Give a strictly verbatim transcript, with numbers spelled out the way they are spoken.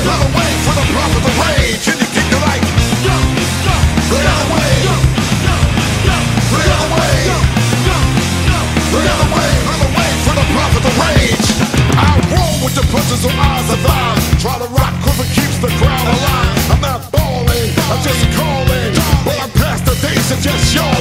Another way for the prophet of rage. Can you keep your light? The other way. The other way. The other way. Another way for the prophet of rage. I roll with the punches so I survive. Try to rock cause it keeps the crowd alive. I'm not balling, I'm just calling. Well, I'm past the days of just showing.